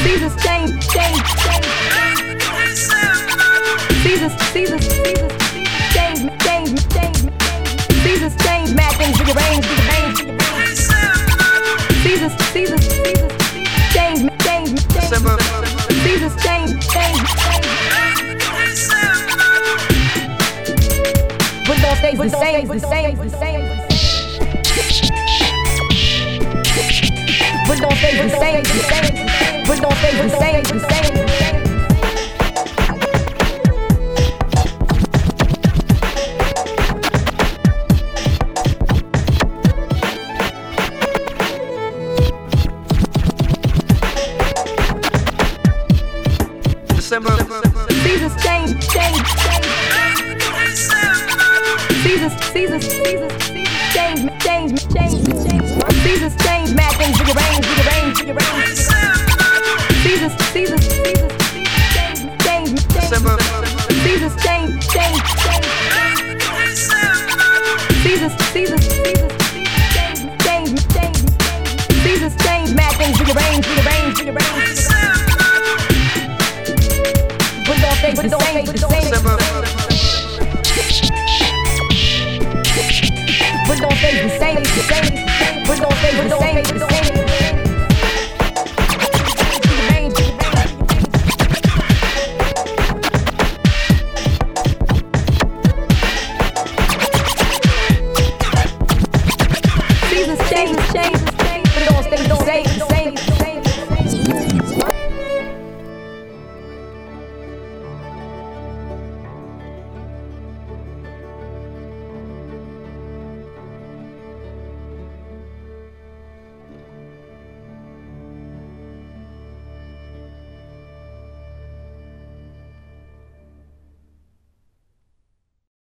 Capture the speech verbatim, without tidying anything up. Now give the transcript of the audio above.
Seasons change, change, change. Seasons, seasons, seasons change, change, change. Seasons change, matching, rearrange, rearrange, rearrange. Seasons, seasons, seasons change, change, change. Seasons change, change, change. But don't stay the same, the same, the same. But don't stay the same, the same. But don't stay the same, the same. December. Seasons change, change, change. Seasons, seasons, seasons change, change, change, change. Seasons change, matching, rearrange, rearrange, rearrange. Seasons, seasons, seasons change, change, change. Seasons change, change, change. Seasons, seasons, seasons change, change, change. Seasons change, matching, rearrange, rearrange, rearrange. But don't stay the same, the same. But don't stay the same, the same.